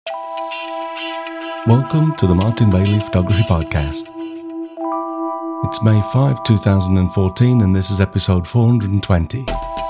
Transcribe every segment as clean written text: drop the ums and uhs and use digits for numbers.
Welcome to the Martin Bailey Photography Podcast. It's May 5, 2014, and this is episode 420.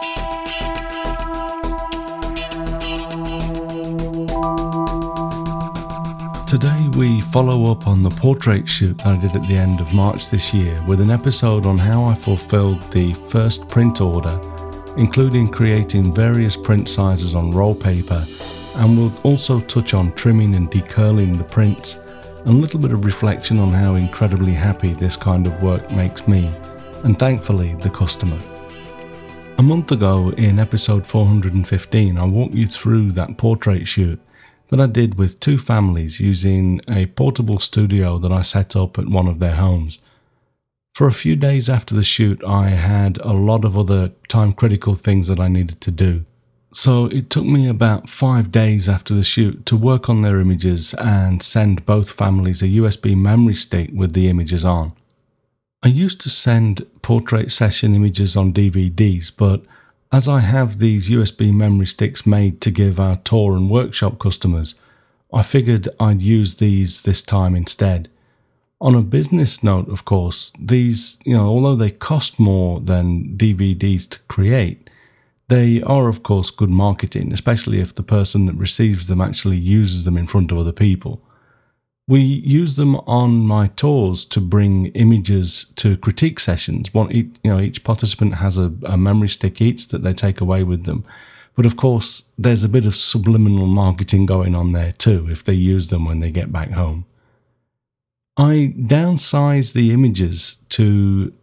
Today we follow up on the portrait shoot I did at the end of March this year with an episode on how I fulfilled the first print order, including creating various print sizes on roll paper, and we'll also touch on trimming and decurling the prints, and a little bit of reflection on how incredibly happy this kind of work makes me, and thankfully the customer. A month ago in episode 415 I walked you through that portrait shoot that I did with two families using a portable studio that I set up at one of their homes. For a few days after the shoot I had a lot of other time-critical things that I needed to do. So it took me about 5 days after the shoot to work on their images and send both families a USB memory stick with the images on. I used to send portrait session images on DVDs, but as I have these USB memory sticks made to give our tour and workshop customers, I figured I'd use these this time instead. On a business note, of course, these, although they cost more than DVDs to create, they are, of course, good marketing, especially if the person that receives them actually uses them in front of other people. We use them on my tours to bring images to critique sessions. Each participant has a memory stick each that they take away with them. But of course, there's a bit of subliminal marketing going on there too, if they use them when they get back home. I downsized the images to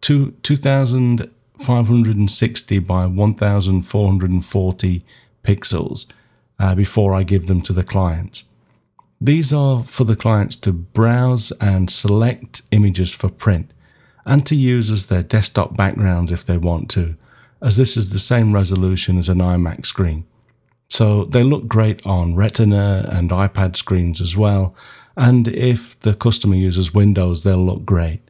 2,560 by 1,440 pixels before I give them to the clients. These are for the clients to browse and select images for print and to use as their desktop backgrounds if they want to, as this is the same resolution as an iMac screen. So they look great on Retina and iPad screens as well, and if the customer uses Windows they'll look great.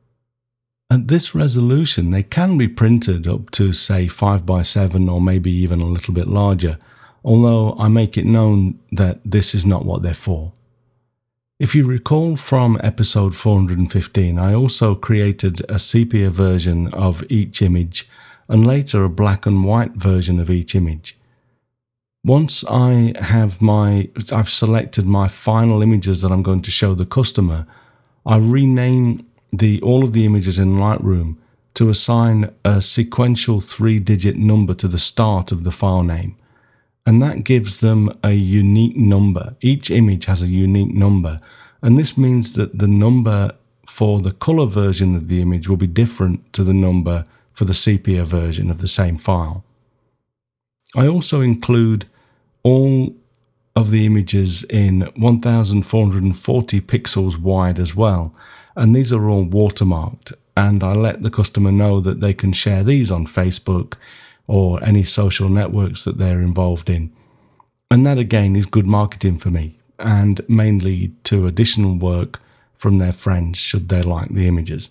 At this resolution, they can be printed up to, say, 5x7 or maybe even a little bit larger, although I make it known that this is not what they're for. If you recall from episode 415, I also created a sepia version of each image and later a black and white version of each image. Once I've selected my final images that I'm going to show the customer, I rename all of the images in Lightroom to assign a sequential 3-digit number to the start of the file name, and that gives them a unique number. Each image has a unique number, and this means that the number for the color version of the image will be different to the number for the sepia version of the same file. I also include all of the images in 1,440 pixels wide as well, and these are all watermarked, and I let the customer know that they can share these on Facebook or any social networks that they're involved in. And that again is good marketing for me, and may lead to additional work from their friends should they like the images.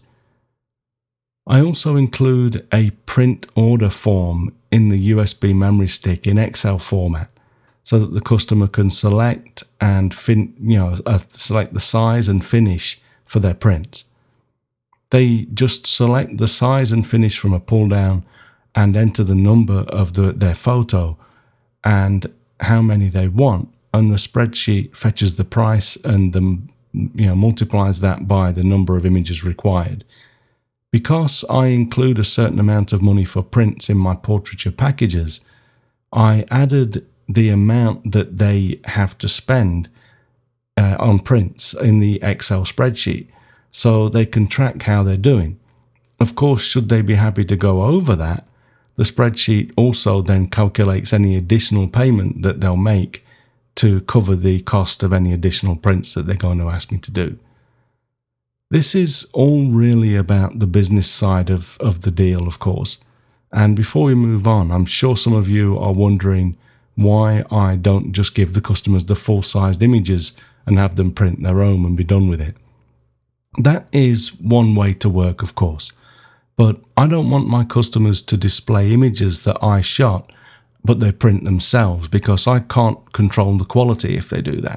I also include a print order form in the USB memory stick in Excel format, so that the customer can select and select the size and finish for their prints. They just select the size and finish from a pull down and enter the number of their photo and how many they want, and the spreadsheet fetches the price and multiplies that by the number of images required. Because I include a certain amount of money for prints in my portraiture packages, I added the amount that they have to spend on prints in the Excel spreadsheet, so they can track how they're doing. Of course, should they be happy to go over that, the spreadsheet also then calculates any additional payment that they'll make to cover the cost of any additional prints that they're going to ask me to do. This is all really about the business side of the deal, of course. And before we move on, I'm sure some of you are wondering why I don't just give the customers the full-sized images and have them print their own and be done with it. That is one way to work, of course, but I don't want my customers to display images that I shot but they print themselves because I can't control the quality if they do that.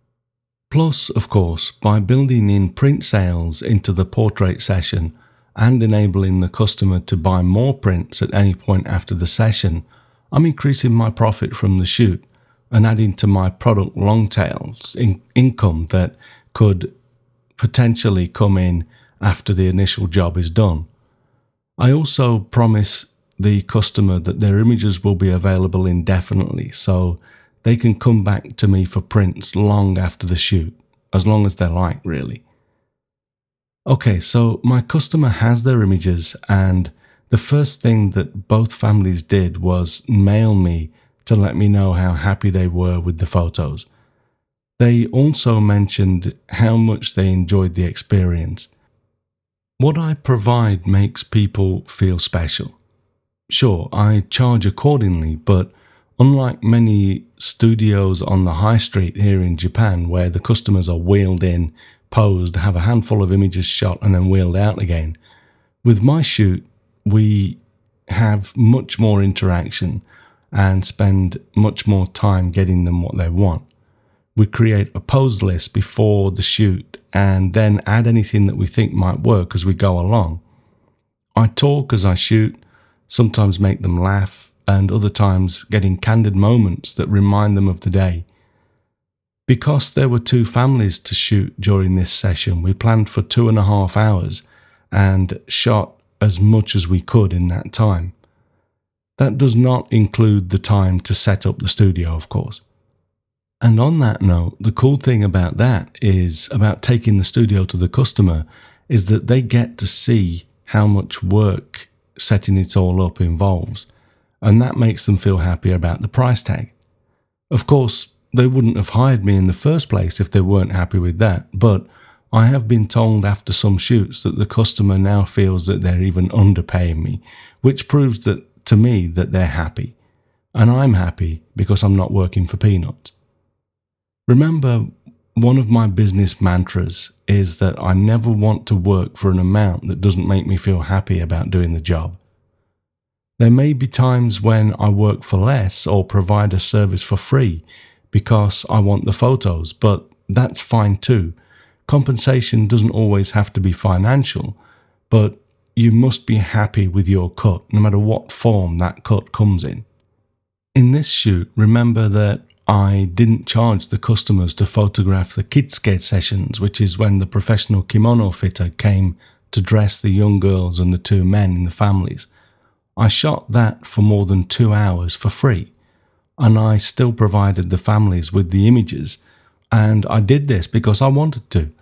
Plus, of course, by building in print sales into the portrait session and enabling the customer to buy more prints at any point after the session, I'm increasing my profit from the shoot and adding to my product long tails income that could potentially come in after the initial job is done. I also promise the customer that their images will be available indefinitely, so they can come back to me for prints long after the shoot, as long as they like, really. Okay, so my customer has their images, and the first thing that both families did was mail me to let me know how happy they were with the photos. They also mentioned how much they enjoyed the experience. What I provide makes people feel special. Sure, I charge accordingly, but unlike many studios on the high street here in Japan, where the customers are wheeled in, posed, have a handful of images shot and then wheeled out again, with my shoot, we have much more interaction and spend much more time getting them what they want. We create a pose list before the shoot and then add anything that we think might work as we go along. I talk as I shoot, sometimes make them laugh, and other times getting candid moments that remind them of the day. Because there were 2 families to shoot during this session, we planned for 2.5 hours and shot as much as we could in that time. That does not include the time to set up the studio, of course. And on that note, the cool thing about that is, about taking the studio to the customer, is that they get to see how much work setting it all up involves, and that makes them feel happier about the price tag. Of course, they wouldn't have hired me in the first place if they weren't happy with that, but I have been told after some shoots that the customer now feels that they're even underpaying me, which proves that to me that they're happy. And I'm happy because I'm not working for peanuts. Remember, one of my business mantras is that I never want to work for an amount that doesn't make me feel happy about doing the job. There may be times when I work for less or provide a service for free because I want the photos, but that's fine too. Compensation doesn't always have to be financial, but you must be happy with your cut, no matter what form that cut comes in. In this shoot, remember that I didn't charge the customers to photograph the Kitsuke sessions, which is when the professional kimono fitter came to dress the young girls and the 2 men in the families. I shot that for more than 2 hours for free, and I still provided the families with the images, and I did this because I wanted to.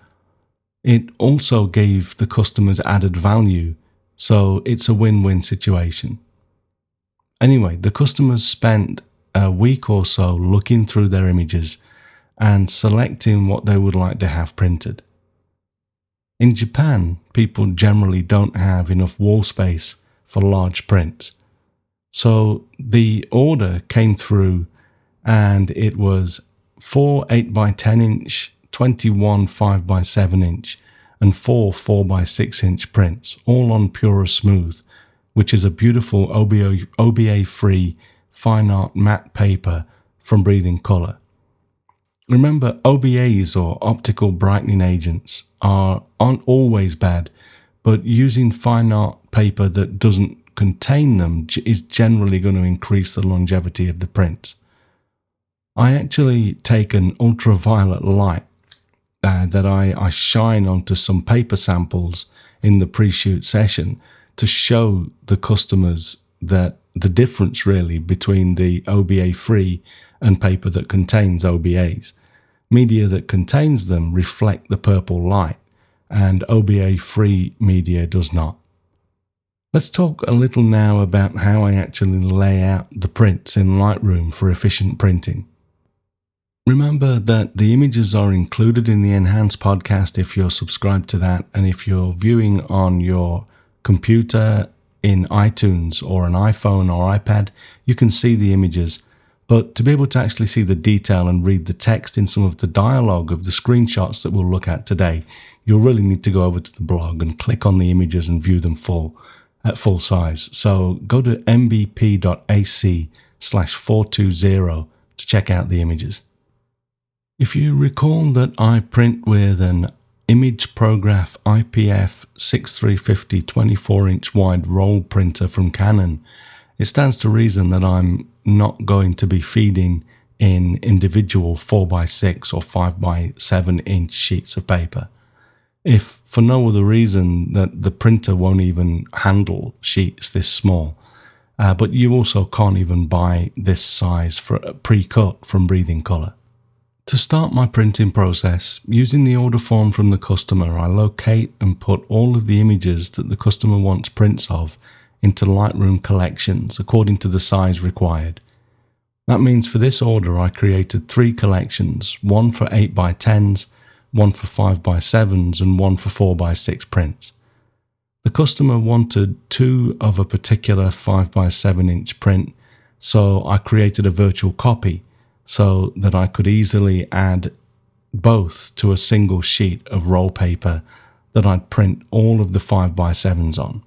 It also gave the customers added value, so it's a win-win situation. Anyway, the customers spent a week or so looking through their images and selecting what they would like to have printed. In Japan, people generally don't have enough wall space for large prints. So the order came through and it was 4 8x10 inch, 21 5x7 inch, and 4 4x6 inch prints, all on Pura Smooth, which is a beautiful OBA-free fine art matte paper from Breathing Colour. Remember, OBAs, or optical brightening agents, aren't always bad, but using fine art paper that doesn't contain them is generally going to increase the longevity of the prints. I actually take an ultraviolet light that I shine onto some paper samples in the pre-shoot session to show the customers that the difference really between the OBA-free and paper that contains OBAs. Media that contains them reflect the purple light, and OBA-free media does not. Let's talk a little now about how I actually lay out the prints in Lightroom for efficient printing. Remember that the images are included in the Enhanced podcast if you're subscribed to that, and if you're viewing on your computer in iTunes or an iPhone or iPad, you can see the images. But to be able to actually see the detail and read the text in some of the dialogue of the screenshots that we'll look at today, you'll really need to go over to the blog and click on the images and view them at full size. So go to mbp.ac 420 to check out the images. If you recall that I print with an ImagePrograph IPF 6350 24-inch wide roll printer from Canon, it stands to reason that I'm not going to be feeding in individual 4x6 or 5x7 inch sheets of paper. If for no other reason that the printer won't even handle sheets this small, but you also can't even buy this size for pre-cut from Breathing Colour. To start my printing process, using the order form from the customer, I locate and put all of the images that the customer wants prints of into Lightroom collections according to the size required. That means for this order I created 3 collections, one for 8x10s, one for 5x7s and one for 4x6 prints. The customer wanted 2 of a particular 5x7 inch print, so I created a virtual copy so that I could easily add both to a single sheet of roll paper that I'd print all of the 5x7s on.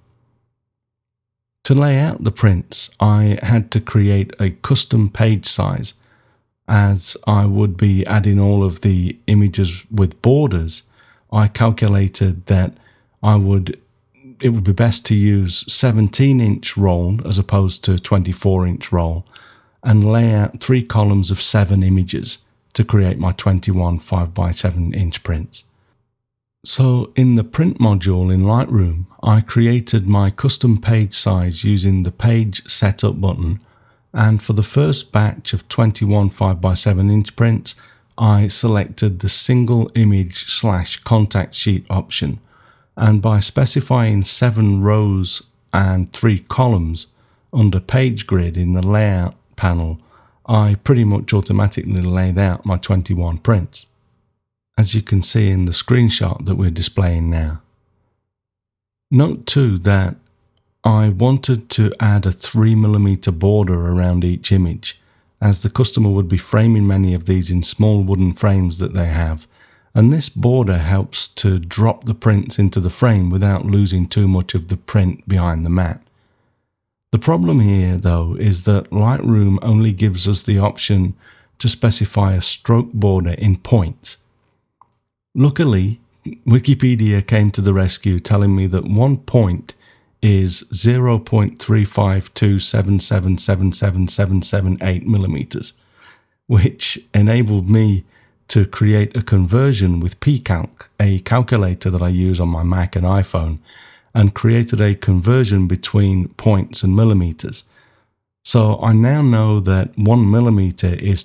To lay out the prints, I had to create a custom page size. As I would be adding all of the images with borders, I calculated that it would be best to use 17-inch roll as opposed to 24-inch roll, and lay out 3 columns of 7 images to create my 21 5x7 inch prints. So in the print module in Lightroom, I created my custom page size using the page setup button, and for the first batch of 21 5x7 inch prints, I selected the single image / contact sheet option, and by specifying 7 rows and 3 columns under page grid in the layout panel, I pretty much automatically laid out my 21 prints, as you can see in the screenshot that we're displaying now. Note too that I wanted to add a 3mm border around each image, as the customer would be framing many of these in small wooden frames that they have, and this border helps to drop the prints into the frame without losing too much of the print behind the mat. The problem here, though, is that Lightroom only gives us the option to specify a stroke border in points. Luckily, Wikipedia came to the rescue, telling me that 1 point is 0.352777778 which enabled me to create a conversion with pCalc, a calculator that I use on my Mac and iPhone, and created a conversion between points and millimeters. So I now know that 1 millimeter is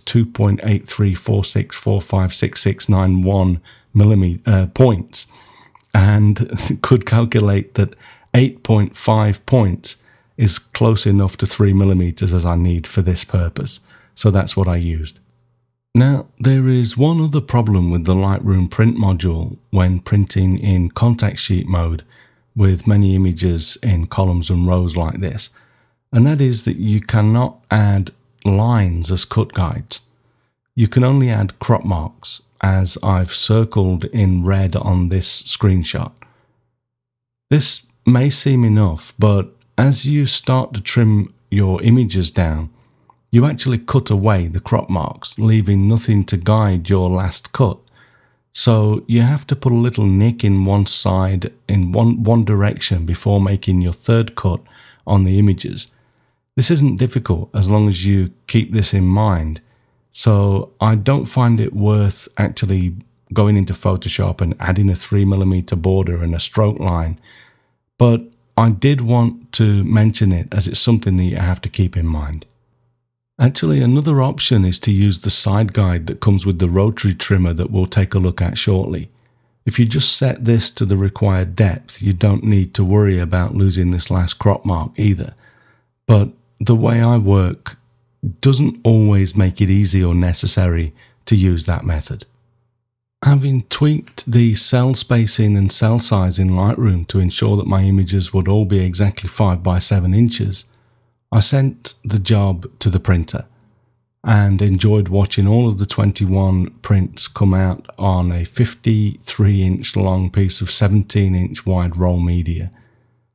2.8346456691 points, and could calculate that 8.5 points is close enough to 3 millimeters as I need for this purpose. So that's what I used. Now, there is one other problem with the Lightroom print module when printing in contact sheet mode with many images in columns and rows like this, and that is that you cannot add lines as cut guides. You can only add crop marks, as I've circled in red on this screenshot. This may seem enough, but as you start to trim your images down, you actually cut away the crop marks, leaving nothing to guide your last cut. So you have to put a little nick in one side, in one direction, before making your third cut on the images. This isn't difficult as long as you keep this in mind. So I don't find it worth actually going into Photoshop and adding a 3mm border and a stroke line. But I did want to mention it as it's something that you have to keep in mind. Actually, another option is to use the side guide that comes with the rotary trimmer that we'll take a look at shortly. If you just set this to the required depth, you don't need to worry about losing this last crop mark either. But the way I work doesn't always make it easy or necessary to use that method. Having tweaked the cell spacing and cell size in Lightroom to ensure that my images would all be exactly 5x7 inches, I sent the job to the printer and enjoyed watching all of the 21 prints come out on a 53-inch long piece of 17-inch wide roll media.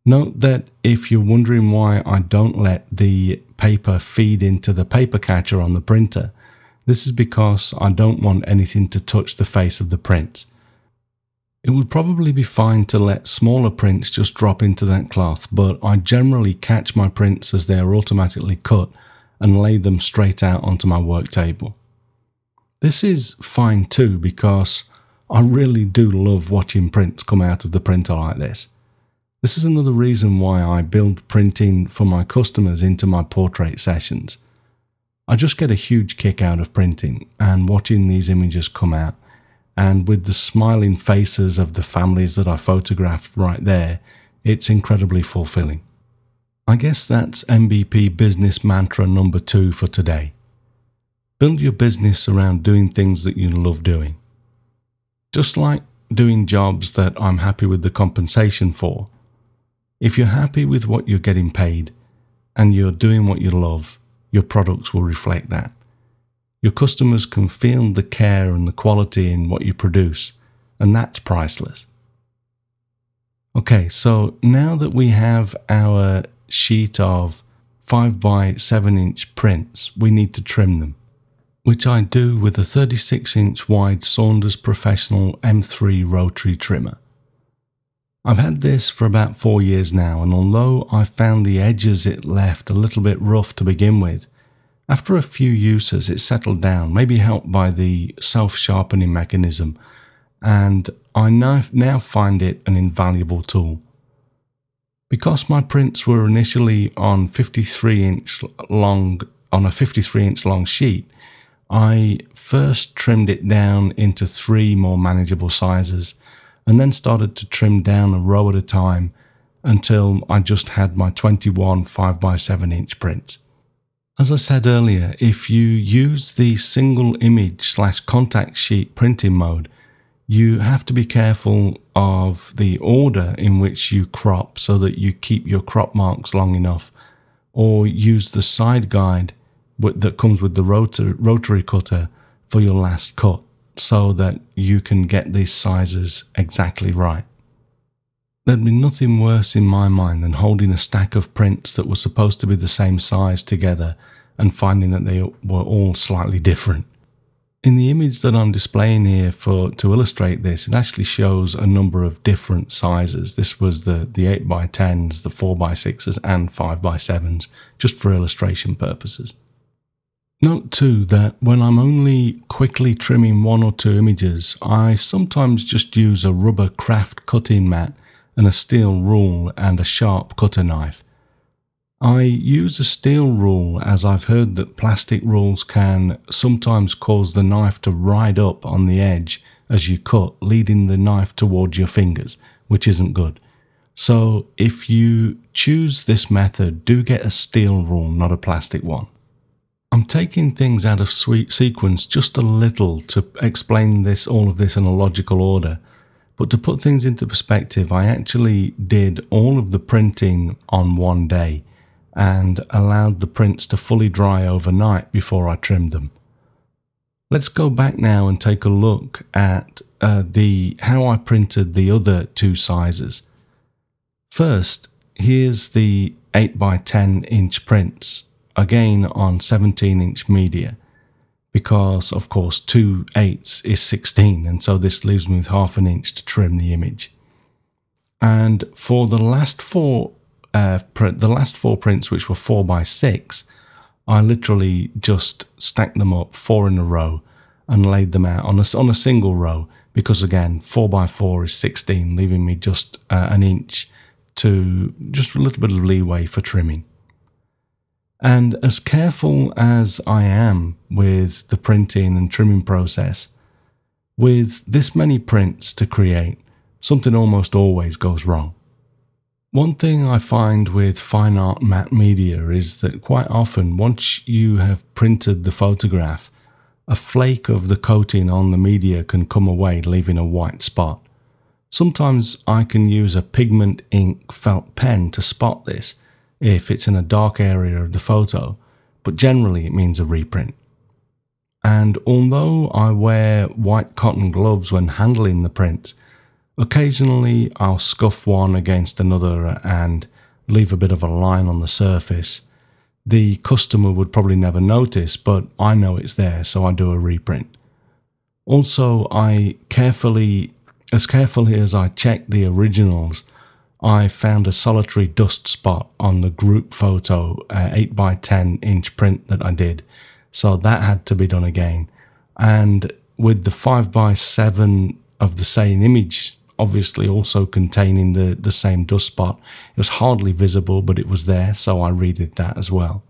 Note that if you're wondering why I don't let the paper feed into the paper catcher on the printer, this is because I don't want anything to touch the face of the print. It would probably be fine to let smaller prints just drop into that cloth, but I generally catch my prints as they are automatically cut and lay them straight out onto my work table. This is fine too, because I really do love watching prints come out of the printer like this. This is another reason why I build printing for my customers into my portrait sessions. I just get a huge kick out of printing and watching these images come out, and with the smiling faces of the families that I photographed right there, it's incredibly fulfilling. I guess that's MBP business mantra number 2 for today. Build your business around doing things that you love doing. Just like doing jobs that I'm happy with the compensation for. If you're happy with what you're getting paid and you're doing what you love, your products will reflect that. Your customers can feel the care and the quality in what you produce, and that's priceless. Okay, so now that we have our sheet of 5 by 7 inch prints, we need to trim them, which I do with a 36-inch wide Saunders Professional M3 rotary trimmer. I've had this for about 4 years now, and although I found the edges it left a little bit rough to begin with, after a few uses it settled down, maybe helped by the self-sharpening mechanism, and I now find it an invaluable tool. Because my prints were initially on a 53-inch long sheet, I first trimmed it down into 3 more manageable sizes, and then started to trim down a row at a time until I just had my 21 5 by 7 inch print. As I said earlier, if you use the single image / contact sheet printing mode, you have to be careful of the order in which you crop so that you keep your crop marks long enough, or use the side guide that comes with the rotary cutter for your last cut, so that you can get these sizes exactly right. There'd be nothing worse in my mind than holding a stack of prints that were supposed to be the same size together and finding that they were all slightly different. In the image that I'm displaying here to illustrate this, it actually shows a number of different sizes. This was the 8x10s, the 4x6s and 5x7s, just for illustration purposes. Note too that when I'm only quickly trimming 1 or 2 images, I sometimes just use a rubber craft cutting mat and a steel rule and a sharp cutter knife. I use a steel rule as I've heard that plastic rules can sometimes cause the knife to ride up on the edge as you cut, leading the knife towards your fingers, which isn't good. So if you choose this method, do get a steel rule, not a plastic one. I'm taking things out of sequence just a little to explain all of this in a logical order, but to put things into perspective, I actually did all of the printing on one day and allowed the prints to fully dry overnight before I trimmed them. Let's go back now and take a look at how I printed the other 2 sizes. First, here's the 8x10 inch prints, again on 17-inch media, because of course 2 8s is 16, and so this leaves me with half an inch to trim the image. And for the last four prints, which were 4x6, I literally just stacked them up 4 in a row and laid them out on a single row, because again 4x4 is 16, leaving me just an inch to just a little bit of leeway for trimming. And as careful as I am with the printing and trimming process, with this many prints to create, something almost always goes wrong. One thing I find with fine art matte media is that quite often, once you have printed the photograph, a flake of the coating on the media can come away, leaving a white spot. Sometimes I can use a pigment ink felt pen to spot this if it's in a dark area of the photo, but generally it means a reprint. And although I wear white cotton gloves when handling the prints, Occasionally I'll scuff one against another and leave a bit of a line on the surface. The customer would probably never notice, but I know it's there, so I do a reprint. Also, as carefully as I checked the originals, I found a solitary dust spot on the group photo 8x10 inch print that I did, so that had to be done again. And with the 5x7 of the same image, obviously also containing the same dust spot, it was hardly visible, but it was there, so I redid that as well.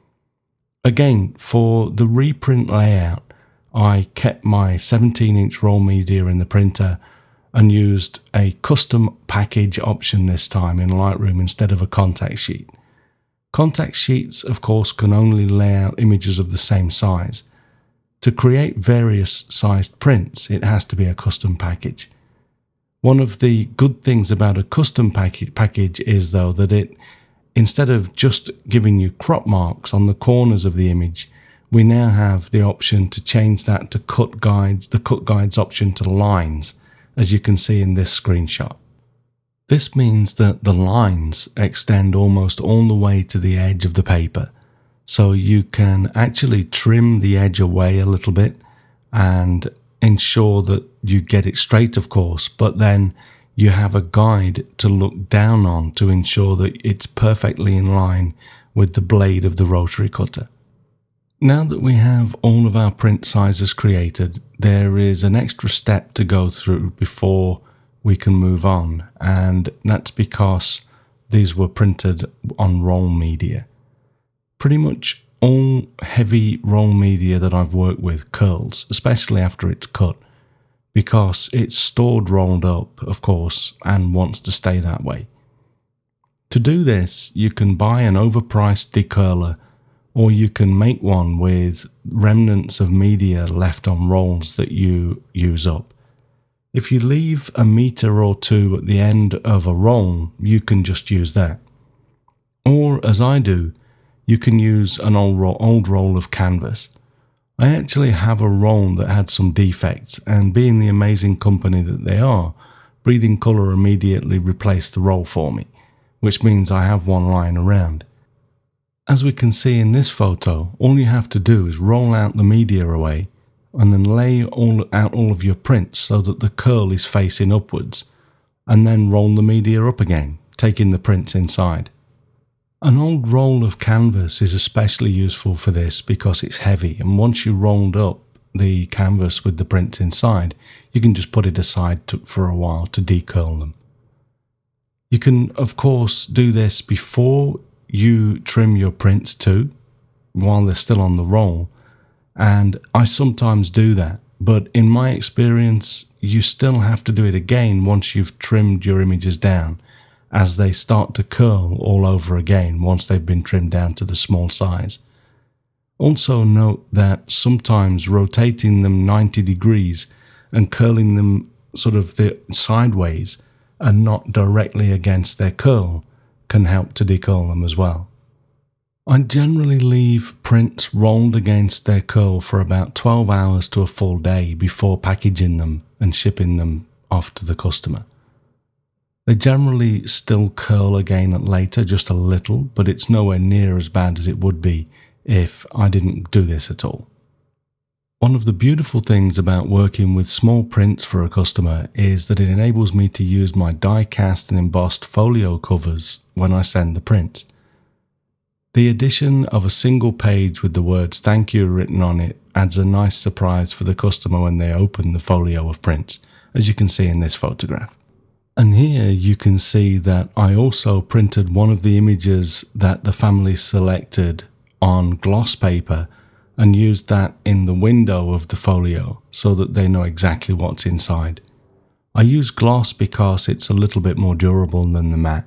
Again, for the reprint layout, I kept my 17-inch roll media in the printer and used a custom package option this time in Lightroom instead of a contact sheet. Contact sheets, of course, can only lay out images of the same size. To create various sized prints, it has to be a custom package. One of the good things about a custom package is, though, that it, instead of just giving you crop marks on the corners of the image, we now have the option to change that to the cut guides option to lines, as you can see in this screenshot. This means that the lines extend almost all the way to the edge of the paper, so you can actually trim the edge away a little bit and ensure that you get it straight, of course, but then you have a guide to look down on to ensure that it's perfectly in line with the blade of the rotary cutter. Now that we have all of our print sizes created, there is an extra step to go through before we can move on, and that's because these were printed on roll media. Pretty much all heavy roll media that I've worked with curls, especially after it's cut, because it's stored rolled up, of course, and wants to stay that way. To do this, you can buy an overpriced decurler, or you can make one with remnants of media left on rolls that you use up. If you leave a meter or two at the end of a roll, you can just use that. Or, as I do, you can use an old roll of canvas. I actually have a roll that had some defects, and being the amazing company that they are, Breathing Colour immediately replaced the roll for me, which means I have one lying around. As we can see in this photo, all you have to do is roll out the media away and then lay out all of your prints so that the curl is facing upwards, and then roll the media up again, taking the prints inside. An old roll of canvas is especially useful for this because it's heavy, and once you rolled up the canvas with the prints inside, you can just put it aside for a while to decurl them. You can, of course, do this before you trim your prints too, while they're still on the roll, and I sometimes do that, but in my experience, you still have to do it again once you've trimmed your images down, as they start to curl all over again once they've been trimmed down to the small size. Also note that sometimes rotating them 90 degrees and curling them sort of sideways and not directly against their curl can help to decurl them as well. I generally leave prints rolled against their curl for about 12 hours to a full day before packaging them and shipping them off to the customer. They generally still curl again later, just a little, but it's nowhere near as bad as it would be if I didn't do this at all. One of the beautiful things about working with small prints for a customer is that it enables me to use my die-cast and embossed folio covers when I send the prints. The addition of a single page with the words "Thank you" written on it adds a nice surprise for the customer when they open the folio of prints, as you can see in this photograph. And here you can see that I also printed one of the images that the family selected on gloss paper and used that in the window of the folio so that they know exactly what's inside. I use gloss because it's a little bit more durable than the matte.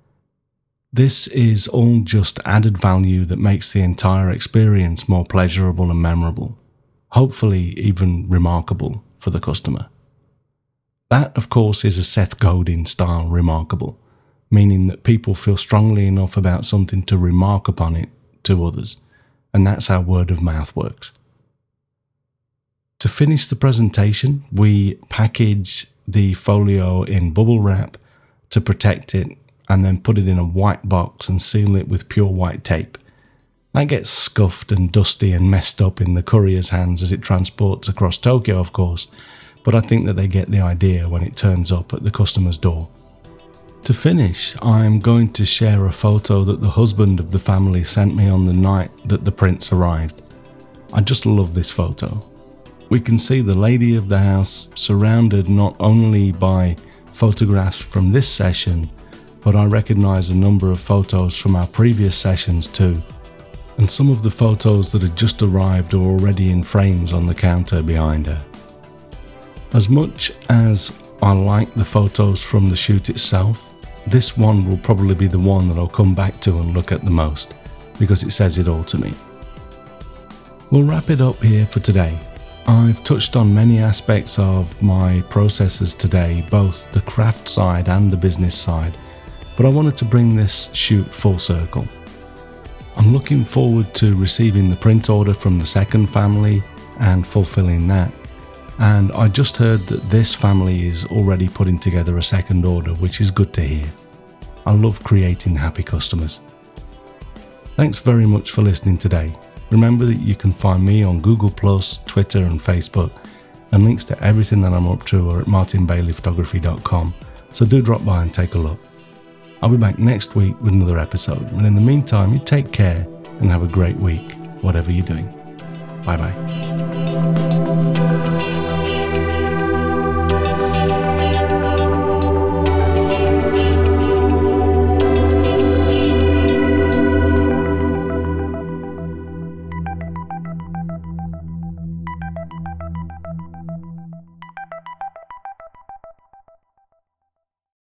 This is all just added value that makes the entire experience more pleasurable and memorable, hopefully even remarkable for the customer. That, of course, is a Seth Godin style remarkable, meaning that people feel strongly enough about something to remark upon it to others, and that's how word of mouth works. To finish the presentation, we package the folio in bubble wrap to protect it, and then put it in a white box and seal it with pure white tape. That gets scuffed and dusty and messed up in the courier's hands as it transports across Tokyo, of course, but I think that they get the idea when it turns up at the customer's door. To finish, I'm going to share a photo that the husband of the family sent me on the night that the prince arrived. I just love this photo. We can see the lady of the house surrounded not only by photographs from this session, but I recognise a number of photos from our previous sessions too. And some of the photos that had just arrived are already in frames on the counter behind her. As much as I like the photos from the shoot itself, this one will probably be the one that I'll come back to and look at the most, because it says it all to me. We'll wrap it up here for today. I've touched on many aspects of my processes today, both the craft side and the business side, but I wanted to bring this shoot full circle. I'm looking forward to receiving the print order from the second family and fulfilling that. And I just heard that this family is already putting together a second order, which is good to hear. I love creating happy customers. Thanks very much for listening today. Remember that you can find me on Google+, Twitter and Facebook, and links to everything that I'm up to are at martinbaileyphotography.com, so do drop by and take a look. I'll be back next week with another episode, and in the meantime, you take care and have a great week, whatever you're doing. Bye bye.